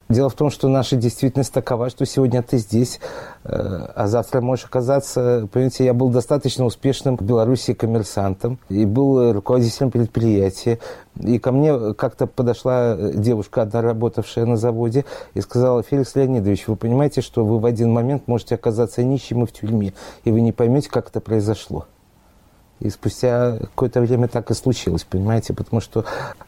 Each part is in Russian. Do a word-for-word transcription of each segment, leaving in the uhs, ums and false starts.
Дело в том, что наша действительность такова, что сегодня ты здесь, а завтра можешь оказаться... Понимаете, я был достаточно успешным в Беларуси коммерсантом и был руководителем предприятия. И ко мне как-то подошла девушка, одна работавшая на заводе, и сказала: Феликс Леонидович, вы понимаете, что вы в один момент можете оказаться нищим и в тюрьме, и вы не поймете, как это произошло. И спустя какое-то время так и случилось, понимаете, потому что,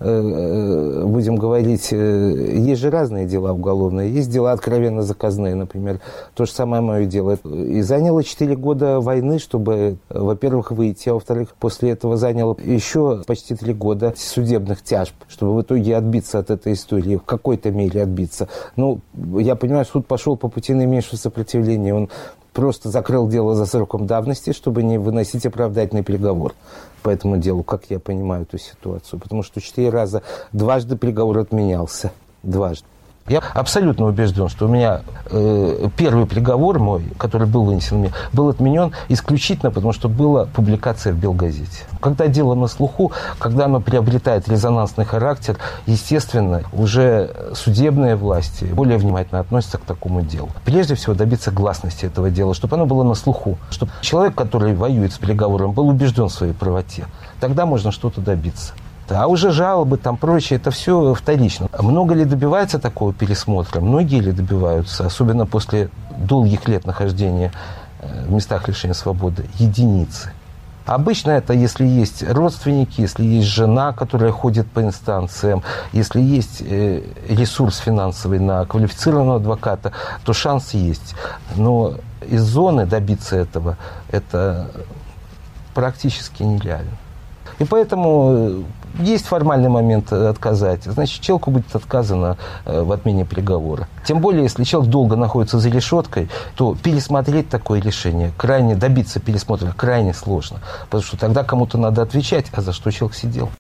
э, будем говорить, э, есть же разные дела уголовные, есть дела откровенно заказные, например, то же самое мое дело. И заняло четыре года войны, чтобы, во-первых, выйти, а во-вторых, после этого заняло еще почти три года судебных тяжб, чтобы в итоге отбиться от этой истории, в какой-то мере отбиться. Ну, я понимаю, суд пошел по пути наименьшего сопротивления, он просто закрыл дело за сроком давности, чтобы не выносить оправдательный приговор по этому делу, как я понимаю эту ситуацию. Потому что четыре раза, дважды приговор отменялся. Дважды. Я абсолютно убежден, что у меня э, первый приговор мой, который был вынесен мне, был отменен исключительно потому, что была публикация в Белгазете. Когда дело на слуху, когда оно приобретает резонансный характер, естественно, уже судебные власти более внимательно относятся к такому делу. Прежде всего, добиться гласности этого дела, чтобы оно было на слуху, чтобы человек, который воюет с приговором, был убежден в своей правоте. Тогда можно что-то добиться. А уже жалобы, там прочее, это все вторично. Много ли добивается такого пересмотра? Многие ли добиваются, особенно после долгих лет нахождения в местах лишения свободы? Единицы. Обычно это, если есть родственники, если есть жена, которая ходит по инстанциям, если есть ресурс финансовый на квалифицированного адвоката, то шанс есть. Но из зоны добиться этого, это практически нереально. И поэтому есть формальный момент отказать. Значит, человеку будет отказано в отмене приговора. Тем более, если человек долго находится за решеткой, то пересмотреть такое решение, крайне добиться пересмотра крайне сложно. Потому что тогда кому-то надо отвечать, а за что человек сидел.